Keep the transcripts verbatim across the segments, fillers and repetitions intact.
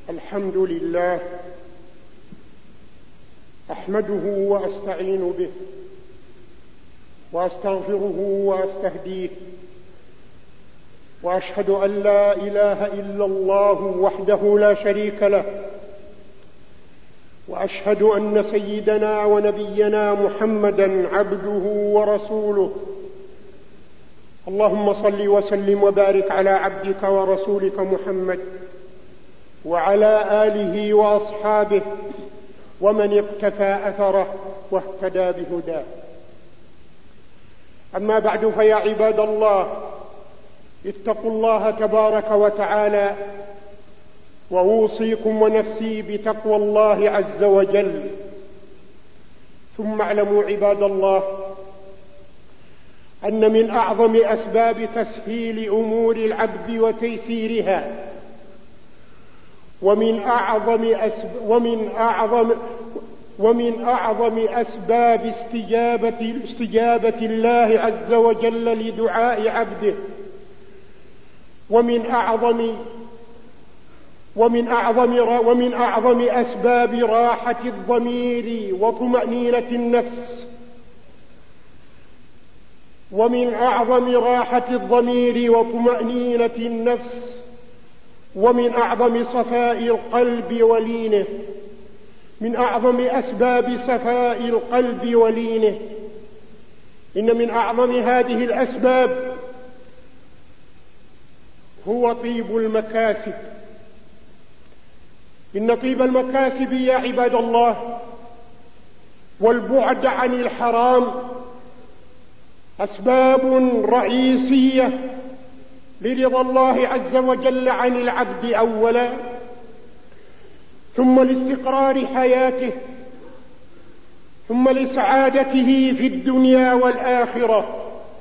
الحمد لله أحمده وأستعين به وأستغفره وأستهديه، وأشهد أن لا إله إلا الله وحده لا شريك له، وأشهد أن سيدنا ونبينا محمدا عبده ورسوله. اللهم صل وسلم وبارك على عبدك ورسولك محمد وعلى آله وأصحابه ومن اقتفى أثره واهتدى بهداه. أما بعد، فيا عباد الله، اتقوا الله تبارك وتعالى، وأوصيكم ونفسي بتقوى الله عز وجل. ثم اعلموا عباد الله أن من أعظم أسباب تسهيل أمور العبد وتيسيرها ومن أعظم أسب ومن أعظم ومن أعظم أسباب استجابة استجابة الله عز وجل لدعاء عبده، ومن أعظم ومن أعظم ومن أعظم أسباب راحة الضمير وطمأنينة النفس ومن أعظم راحة الضمير وطمأنينة النفس ومن أعظم صفاء القلب ولينه من أعظم أسباب صفاء القلب ولينه إن من أعظم هذه الأسباب هو طيب المكاسب. إن طيب المكاسب يا عباد الله والبعد عن الحرام أسباب رئيسية لرضا الله عز وجل عن العبد أولا، ثم لاستقرار حياته، ثم لسعادته في الدنيا والآخرة.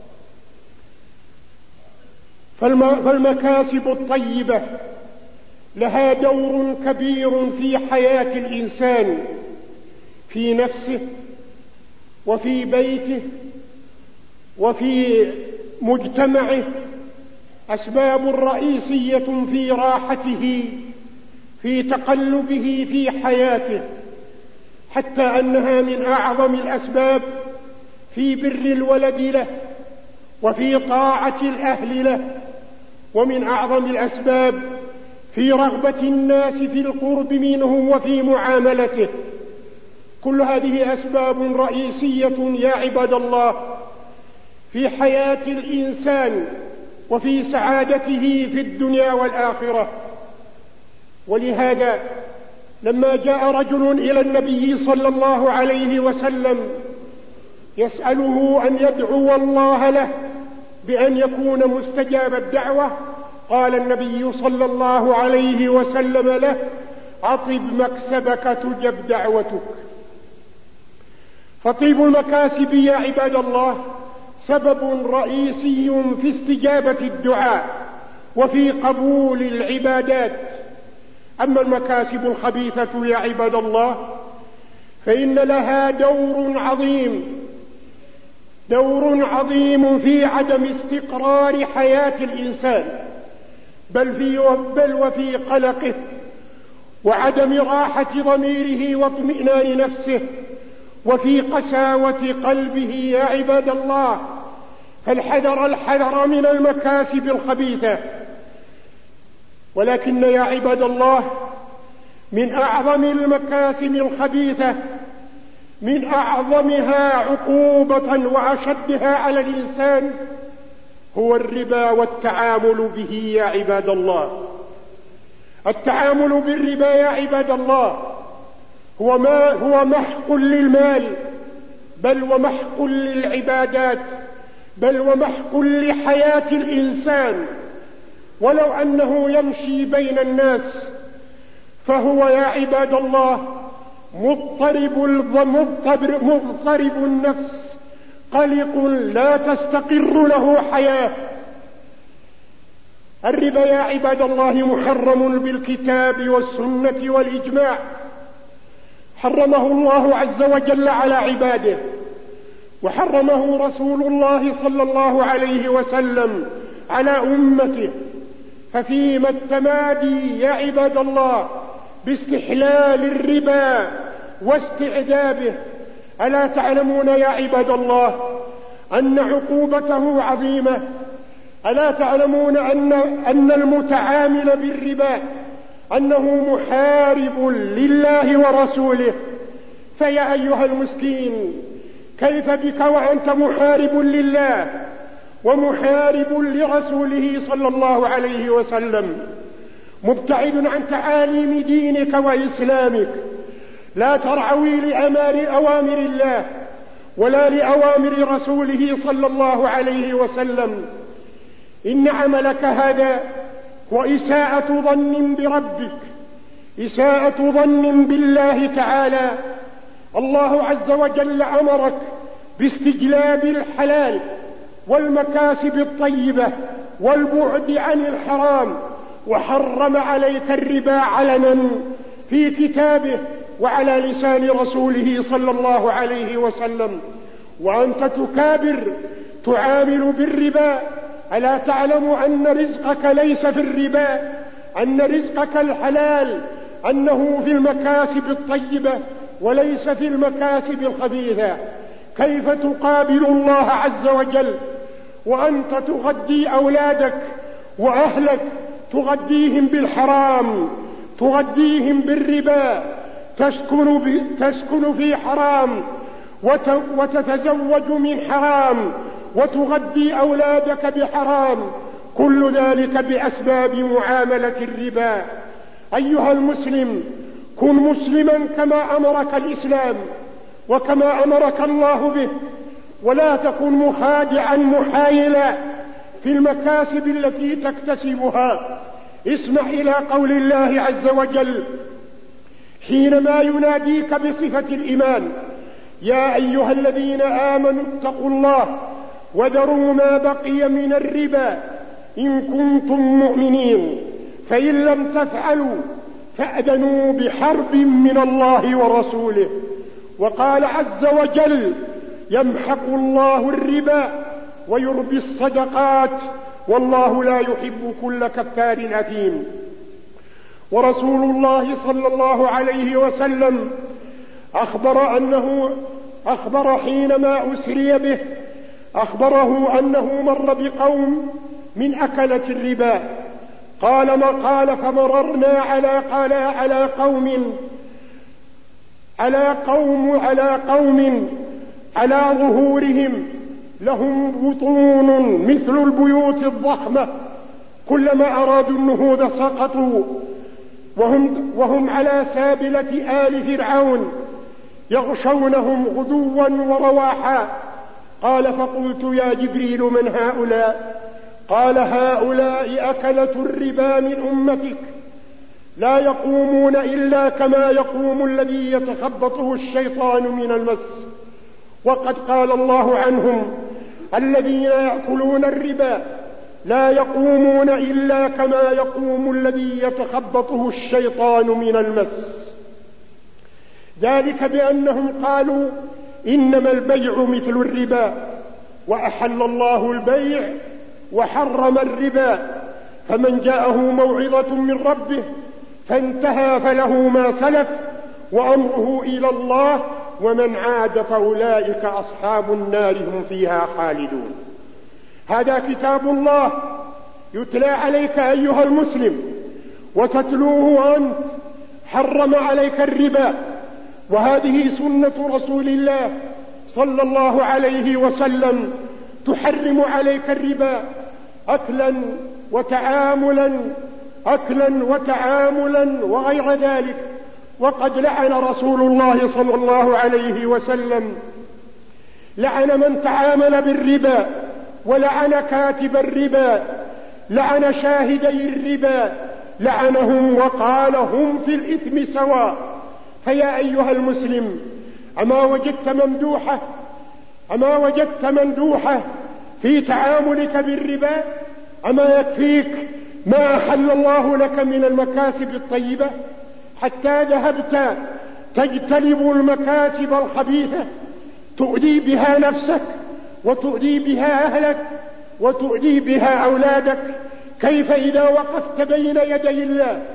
فالمكاسب الطيبة لها دور كبير في حياة الإنسان، في نفسه وفي بيته وفي مجتمعه، أسباب رئيسية في راحته، في تقلبه في حياته، حتى أنها من أعظم الأسباب في بر الولد له وفي طاعة الأهل له، ومن أعظم الأسباب في رغبة الناس في القرب منه وفي معاملته. كل هذه أسباب رئيسية يا عباد الله في حياة الإنسان وفي سعادته في الدنيا والآخرة. ولهذا لما جاء رجل إلى النبي صلى الله عليه وسلم يسأله أن يدعو الله له بأن يكون مستجاب الدعوة، قال النبي صلى الله عليه وسلم له: أطب مكسبك تجب دعوتك. فطيب المكاسب يا عباد الله سبب رئيسي في استجابة الدعاء وفي قبول العبادات. أما المكاسب الخبيثة يا عباد الله فإن لها دور عظيم دور عظيم في عدم استقرار حياة الإنسان، بل في بل وفي قلقه وعدم راحة ضميره واطمئنان نفسه وفي قساوة قلبه يا عباد الله. فالحذر الحذر من المكاسب الخبيثة. ولكن يا عباد الله من أعظم المكاسب الخبيثة، من أعظمها عقوبة وأشدها على الإنسان، هو الربا والتعامل به يا عباد الله. التعامل بالربا يا عباد الله هو ما هو محق للمال، بل ومحق للعبادات، بل ومحق لحياة الإنسان. ولو أنه يمشي بين الناس فهو يا عباد الله مضطرب مضطرب, مضطرب النفس، قلق لا تستقر له حياة. الربا يا عباد الله محرم بالكتاب والسنة والإجماع، حرمه الله عز وجل على عباده، وحرمه رسول الله صلى الله عليه وسلم على أمته. ففيما التمادي يا عباد الله باستحلال الربا واستعذابه. ألا تعلمون يا عباد الله أن عقوبته عظيمة؟ ألا تعلمون أن, أن المتعامل بالربا أنه محارب لله ورسوله؟ فيا أيها المسكين، كيف بك وأنت محارب لله ومحارب لرسوله صلى الله عليه وسلم، مبتعد عن تعاليم دينك وإسلامك، لا ترعوي لأمار أوامر الله ولا لأوامر رسوله صلى الله عليه وسلم. إن عملك هذا هو إساءة ظن بربك، إساءة ظن بالله تعالى. الله عز وجل أمرك باستجلاب الحلال والمكاسب الطيبة والبعد عن الحرام، وحرم عليك الربا علنا في كتابه وعلى لسان رسوله صلى الله عليه وسلم، وأنت تكابر تعامل بالربا. ألا تعلم أن رزقك ليس في الربا، أن رزقك الحلال أنه في المكاسب الطيبة وليس في المكاسب الخبيثة؟ كيف تقابل الله عز وجل وأنت تغذي أولادك وأهلك، تغذيهم بالحرام، تغذيهم بالربا، تسكن, ب... تسكن في حرام وت... وتتزوج من حرام وتغذي أولادك بحرام، كل ذلك بأسباب معاملة الربا. أيها المسلم، كن مسلما كما أمرك الإسلام وكما أمرك الله به، ولا تكن مخادعا محايلا في المكاسب التي تكتسبها. اسمع إلى قول الله عز وجل حينما يناديك بصفة الإيمان: يا أيها الذين آمنوا اتقوا الله وذروا ما بقي من الربا إن كنتم مؤمنين، فإن لم تفعلوا فأذنوا بحرب من الله ورسوله. وقال عز وجل: يمحق الله الربا ويربي الصدقات والله لا يحب كل كفار أثيم. ورسول الله صلى الله عليه وسلم أخبر أنه أخبر حينما أسري به أخبره أنه مر بقوم من أكلة الربا، قال ما قال فمررنا على قال على قوم على قوم على قوم على ظهورهم لهم بطون مثل البيوت الضخمة، كلما أرادوا النهوض سقطوا، وهم, وهم على سابلة آل فرعون يغشونهم غدوا ورواحا. قال فقلت يا جبريل من هؤلاء؟ قال هؤلاء أكلة الربا من أمتك، لا يقومون إلا كما يقوم الذي يتخبطه الشيطان من المس. وقد قال الله عنهم: الذين يأكلون الربا لا يقومون إلا كما يقوم الذي يتخبطه الشيطان من المس. ذلك بأنهم قالوا إنما البيع مثل الربا، وأحل الله البيع وحرم الربا، فمن جاءه موعظة من ربه فانتهى فله ما سلف وأمره إلى الله ومن عاد فأولئك أصحاب النار هم فيها خالدون. هذا كتاب الله يتلى عليك أيها المسلم وتتلوه أنت، حرم عليك الربا، وهذه سنة رسول الله صلى الله عليه وسلم تحرم عليك الربا أكلا وتعاملا أكلا وتعاملا وغير ذلك. وقد لعن رسول الله صلى الله عليه وسلم لعن من تعامل بالربا، ولعن كاتب الربا، لعن شاهدي الربا، لعنهم وقال هم في الإثم سواء. فيا أيها المسلم، أما وجدت ممدوحة أما وجدت ممدوحة في تعاملك بالربا؟ أما يكفيك ما أحل الله لك من المكاسب الطيبة حتى ذهبت تجتلب المكاسب الخبيثة تؤذي بها نفسك وتؤذي بها أهلك وتؤذي بها أولادك؟ كيف إذا وقفت بين يدي الله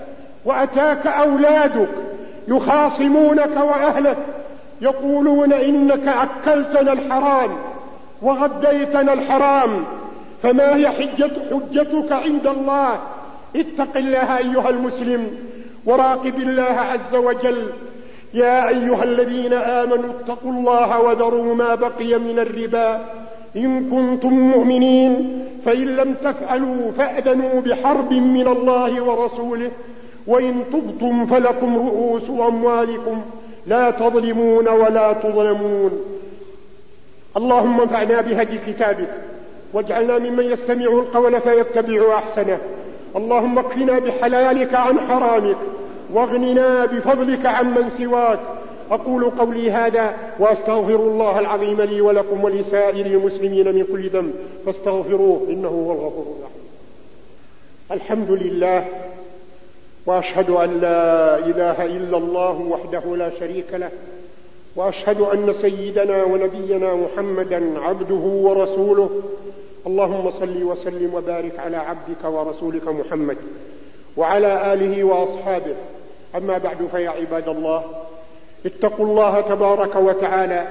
وأتاك أولادك يخاصمونك وأهلك يقولون إنك أكلتنا الحرام وغديتنا الحرام، فما هي حجة حجتك عند الله؟ اتق الله أيها المسلم وراقب الله عز وجل. يا أيها الذين آمنوا اتقوا الله وذروا ما بقي من الربا إن كنتم مؤمنين، فإن لم تفعلوا فأذنوا بحرب من الله ورسوله، وإن تبتم فلكم رؤوس أموالكم لا تظلمون ولا تظلمون. اللهم انفعنا بهدي كتابك واجعلنا ممن يستمع القول فيتبع أحسنه. اللهم اكفنا بحلالك عن حرامك واغننا بفضلك عمن سواك. أقول قولي هذا وأستغفر الله العظيم لي ولكم ولسائر المسلمين من كل ذنب فاستغفروه إنه هو الغفور الرحيم. الحمد لله، وأشهد أن لا إله إلا الله وحده لا شريك له، وأشهد أن سيدنا ونبينا محمدا عبده ورسوله. اللهم صل وسلم وبارك على عبدك ورسولك محمد وعلى آله وأصحابه. أما بعد، فيا عباد الله، اتقوا الله تبارك وتعالى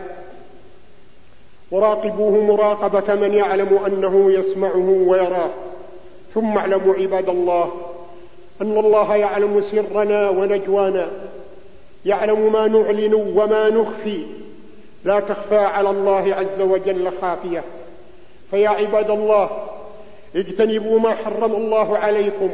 وراقبوه مراقبة من يعلم أنه يسمعه ويراه. ثم اعلموا عباد الله أن الله يعلم سرنا ونجوانا، يعلم ما نعلن وما نخفي، لا تخفى على الله عز وجل خافية. فيا عباد الله، اجتنبوا ما حرم الله عليكم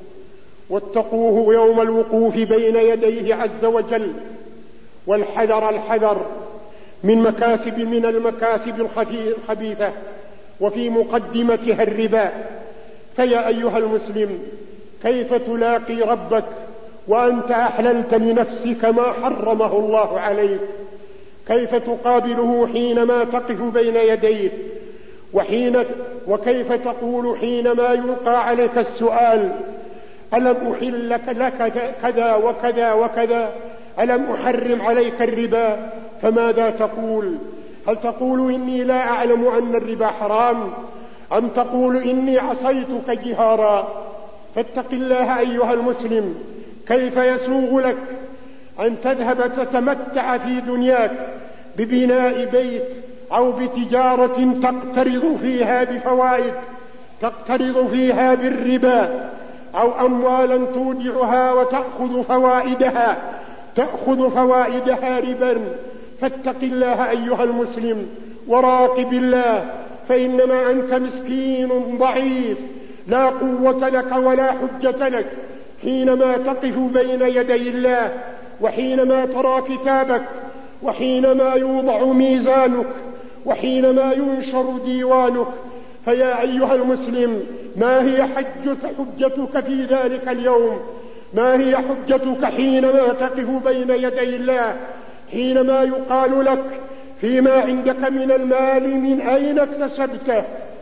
واتقوه يوم الوقوف بين يديه عز وجل، والحذر الحذر من مكاسب من المكاسب الخبيثة وفي مقدمتها الربا. فيا أيها المسلم، كيف تلاقي ربك وأنت أحللت لنفسك ما حرمه الله عليك؟ كيف تقابله حينما تقف بين يديه؟ وحين وكيف تقول حينما يلقى عليك السؤال: ألم أحل لك كذا وكذا وكذا؟ ألم أحرم عليك الربا؟ فماذا تقول؟ هل تقول إني لا أعلم أن الربا حرام، أم تقول إني عصيتك جهارا؟ فاتق الله أيها المسلم. كيف يسوغ لك أن تذهب تتمتع في دنياك ببناء بيت أو بتجارة تقترض فيها بفوائد، تقترض فيها بالربا، أو أموالا تودعها وتأخذ فوائدها تأخذ فوائدها ربا؟ فاتق الله أيها المسلم وراقب الله، فإنما أنت مسكين ضعيف لا قوة لك ولا حجة لك حينما تقف بين يدي الله، وحينما ترى كتابك، وحينما يوضع ميزانك، وحينما ينشر ديوانك. فيا أيها المسلم، ما هي حجة حجتك في ذلك اليوم؟ ما هي حجتك حينما تقف بين يدي الله، حينما يقال لك فيما عندك من المال من أين اكتسبته؟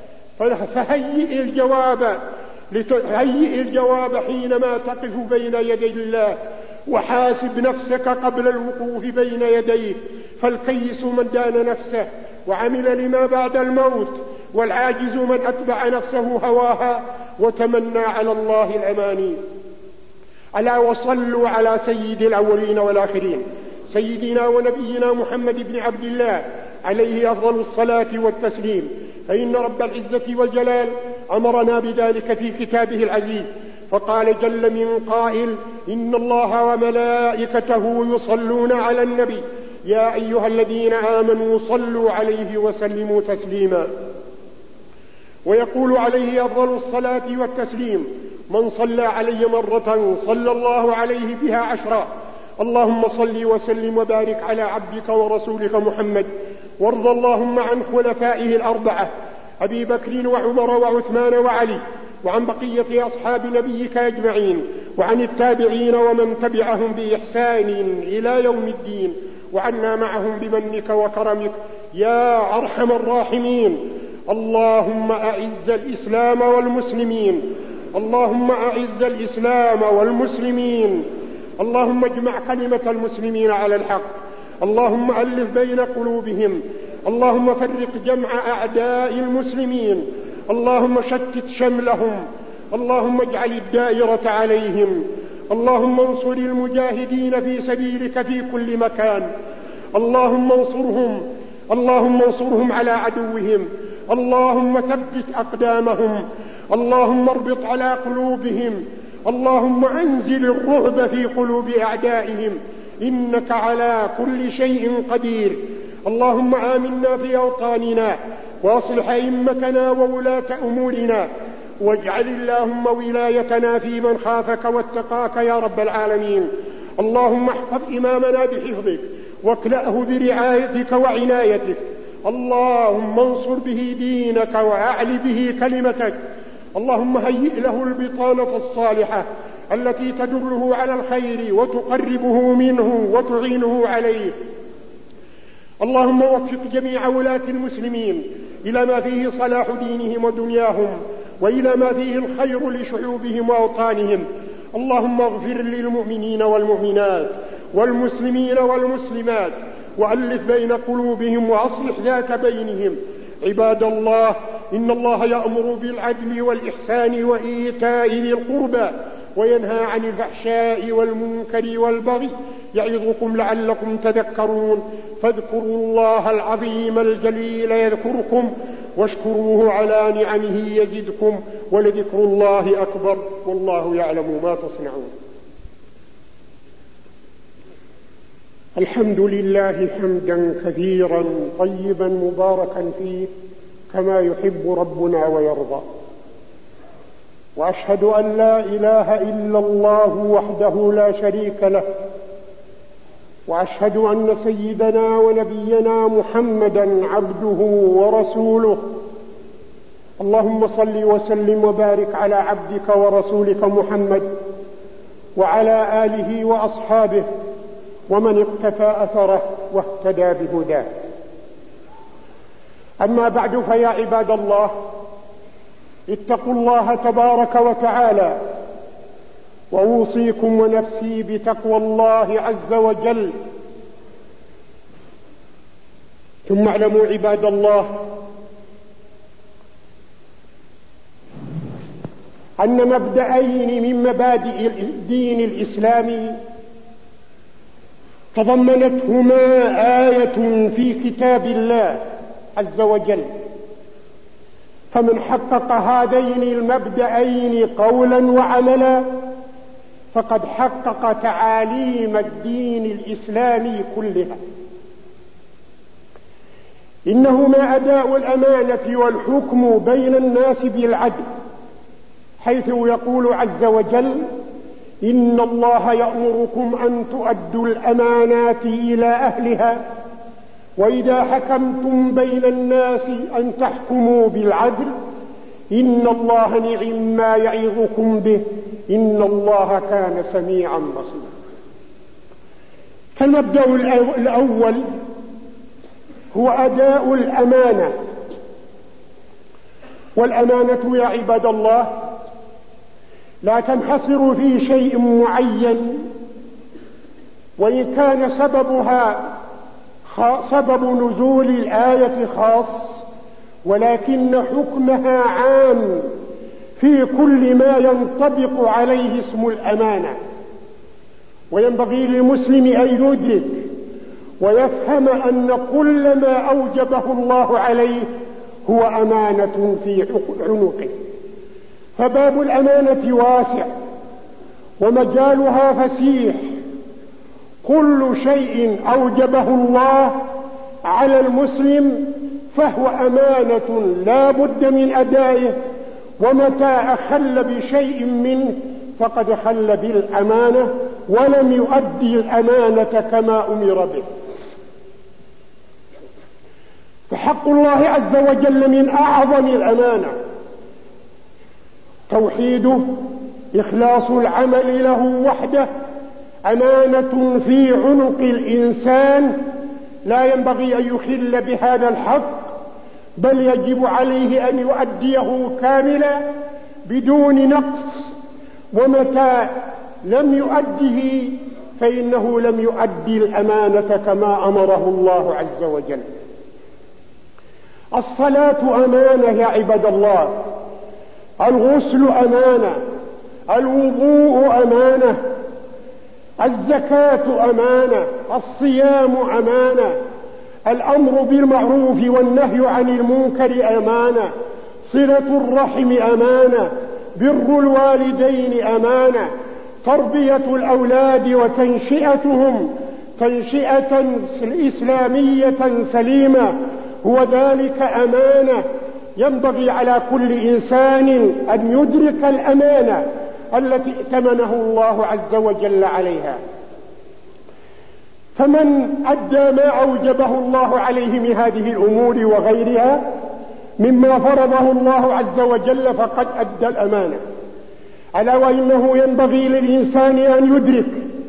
فهيئ الجواب هيئ الجواب حينما تقف بين يدي الله، وحاسب نفسك قبل الوقوف بين يديه. فالكيس من دان نفسه وعمل لما بعد الموت، والعاجز من أتبع نفسه هواها وتمنى على الله الأماني. ألا وصلوا على سيد الأولين والآخرين، سيدنا ونبينا محمد بن عبد الله عليه أفضل الصلاة والتسليم. فإن رب العزة والجلال أمرنا بذلك في كتابه العزيز، فقال جل من قائل: إن الله وملائكته يصلون على النبي يا أيها الذين آمنوا صلوا عليه وسلموا تسليما. ويقول عليه أفضل الصلاة والتسليم: من صلى علي مرة صلى الله عليه بها عشرا. اللهم صل وسلم وبارك على عبدك ورسولك محمد، وارض اللهم عن خلفائه الأربعة أبي بكر وعمر وعثمان وعلي، وعن بقية أصحاب نبيك أجمعين، وعن التابعين ومن تبعهم بإحسان إلى يوم الدين، وعنا معهم بمنك وكرمك يا أرحم الراحمين. اللهم أعز الإسلام والمسلمين، اللهم أعز الإسلام والمسلمين، اللهم اجمع كلمة المسلمين على الحق، اللهم ألف بين قلوبهم، اللهم فرق جمع أعداء المسلمين، اللهم شتت شملهم، اللهم اجعل الدائرة عليهم، اللهم انصر المجاهدين في سبيلك في كل مكان، اللهم انصرهم اللهم انصرهم على عدوهم، اللهم ثبت أقدامهم، اللهم اربط على قلوبهم، اللهم أنزل الرعب في قلوب أعدائهم، إنك على كل شيء قدير. اللهم آمنا في أوطاننا واصلح أئمتنا وولاة أمورنا، واجعل اللهم ولايتنا في من خافك واتقاك يا رب العالمين. اللهم احفظ إمامنا بحفظك واكلأه برعايتك وعنايتك، اللهم انصر به دينك وأعل به كلمتك. اللهم هيئ له البطانة الصالحة التي تدله على الخير وتقربه منه وتعينه عليه. اللهم وفق جميع ولاة المسلمين إلى ما فيه صلاح دينهم ودنياهم، وإلى ما فيه الخير لشعوبهم وأوطانهم. اللهم اغفر للمؤمنين والمؤمنات والمسلمين والمسلمات، وألف بين قلوبهم وأصلح ذات بينهم. عباد الله، إن الله يأمر بالعدل والإحسان وإيتاء ذي القربى وينهى عن الفحشاء والمنكر والبغي، يعظكم لعلكم تذكرون. فاذكروا الله العظيم الجليل يذكركم، واشكروه على نعمه يزدكم، ولذكر الله أكبر، والله يعلم ما تصنعون. الحمد لله حمدا كثيرا طيبا مباركا فيه كما يحب ربنا ويرضى، وأشهد أن لا إله إلا الله وحده لا شريك له، وأشهد أن سيدنا ونبينا محمدا عبده ورسوله. اللهم صل وسلم وبارك على عبدك ورسولك محمد وعلى آله وأصحابه ومن اقتفى أثره واهتدى بهداه. أما بعد، فيا عباد الله، اتقوا الله تبارك وتعالى، وأوصيكم ونفسي بتقوى الله عز وجل. ثم اعلموا عباد الله أن مبدأين من مبادئ الدين الإسلامي تضمنتهما آية في كتاب الله عز وجل، فمن حقق هذين المبدأين قولا وعملا فقد حقق تعاليم الدين الإسلامي كلها. إنهما أداء الأمانة والحكم بين الناس بالعدل، حيث يقول عز وجل: إن الله يأمركم أن تؤدوا الأمانات إلى أهلها وإذا حكمتم بين الناس أن تحكموا بالعدل إن الله نعم ما يعظكم به إن الله كان سميعا بصيرا. فالمبدأ الأول هو أداء الأمانة، والأمانة يا عباد الله لا تنحصر في شيء معين، وإن كان سببها سبب نزول الآية خاص، ولكن حكمها عام في كل ما ينطبق عليه اسم الأمانة. وينبغي للمسلم أن يدرك ويفهم أن كل ما أوجبه الله عليه هو أمانة في عنقه. فباب الأمانة واسع ومجالها فسيح، كل شيء أوجبه الله على المسلم فهو أمانة لا بد من أدائه، ومتى أخل بشيء منه فقد خل بالأمانة ولم يؤدي الأمانة كما أمر به. فحق الله عز وجل من أعظم الأمانة توحيده، إخلاص العمل له وحده، أمانة في عنق الإنسان لا ينبغي أن يخل بهذا الحق، بل يجب عليه أن يؤديه كاملا بدون نقص، ومتى لم يؤده فإنه لم يؤدي الأمانة كما أمره الله عز وجل. الصلاة أمانة يا عباد الله، الغسل أمانة، الوضوء أمانة، الزكاة أمانة، الصيام أمانة، الأمر بالمعروف والنهي عن المنكر أمانة، صلة الرحم أمانة، بر الوالدين أمانة، تربية الأولاد وتنشئتهم تنشئة إسلامية سليمة هو ذلك أمانة. ينبغي على كل إنسان أن يدرك الأمانة التي ائتمنه الله عز وجل عليها، فمن أدى ما أوجبه الله عليه من هذه الأمور وغيرها مما فرضه الله عز وجل فقد أدى الأمانة. ألا وإنه ينبغي للإنسان أن يدرك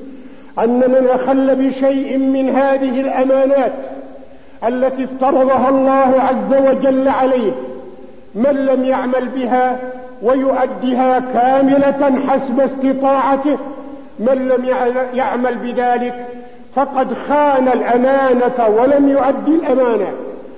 أن من أخل بشيء من هذه الأمانات التي افترضها الله عز وجل عليه، من لم يعمل بها ويؤديها كاملة حسب استطاعته، من لم يعمل بذلك فقد خان الأمانة ولم يؤدي الأمانة.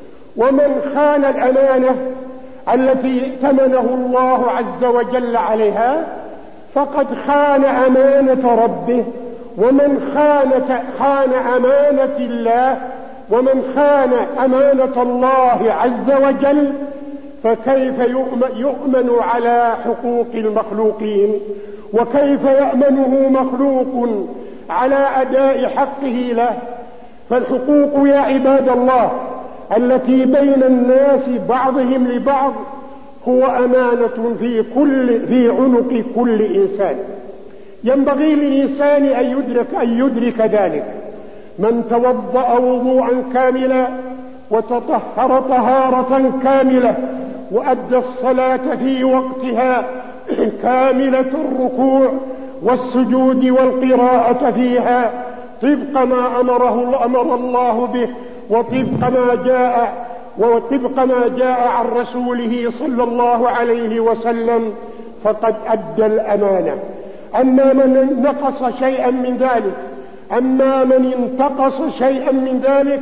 ومن خان الأمانة التي ائتمنه الله عز وجل عليها فقد خان أمانة ربه، ومن خان خان أمانة الله، ومن خان أمانة الله عز وجل فكيف يؤمن على حقوق المخلوقين، وكيف يأمنه مخلوق على أداء حقه له؟ فالحقوق يا عباد الله التي بين الناس بعضهم لبعض هو أمانة في كل في عنق كل إنسان. ينبغي للإنسان أن يدرك أن يدرك ذلك. من توضأ وضوءا كاملا وتطهر طهارة كاملة وأدى الصلاة في وقتها كاملة الركوع والسجود والقراءة فيها طبق ما أمره أمر الله به وطبق ما جاء وطبق ما جاء عن رسوله صلى الله عليه وسلم فقد أدى الأمانة. أما من نقص شيئا من ذلك أما من انتقص شيئا من ذلك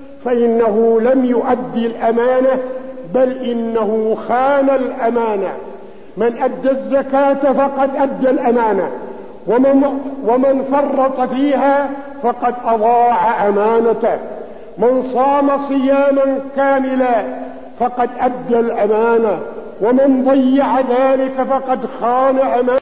فإنه لم يؤدي الأمانة، بل إنه خان الأمانة. من أدى الزكاة فقد أدى الأمانة، ومن, ومن فرط فيها فقد أضاع أمانته. من صام صياما كاملا فقد أدى الأمانة، ومن ضيع ذلك فقد خان أمانته.